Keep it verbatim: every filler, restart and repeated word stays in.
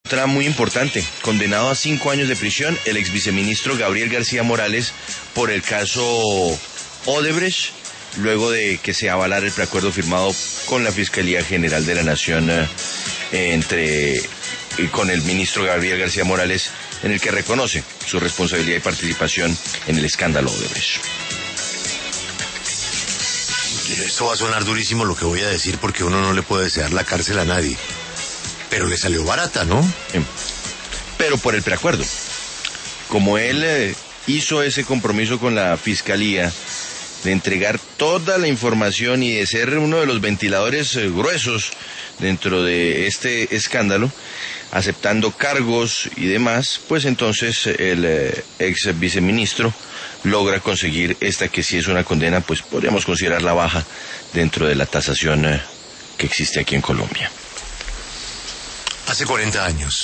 Otra muy importante, condenado a cinco años de prisión, el ex viceministro Gabriel García Morales por el caso Odebrecht, luego de que se avalara el preacuerdo firmado con la Fiscalía General de la Nación eh, entre y con el ministro Gabriel García Morales, en el que reconoce su responsabilidad y participación en el escándalo Odebrecht. Esto va a sonar durísimo lo que voy a decir, porque uno no le puede desear la cárcel a nadie. Pero le salió barata, ¿no? Pero por el preacuerdo. Como él eh, hizo ese compromiso con la Fiscalía de entregar toda la información y de ser uno de los ventiladores eh, gruesos dentro de este escándalo, aceptando cargos y demás, pues entonces el eh, ex viceministro logra conseguir esta que sí es una condena, pues podríamos considerarla baja dentro de la tasación eh, que existe aquí en Colombia. Hace cuarenta años,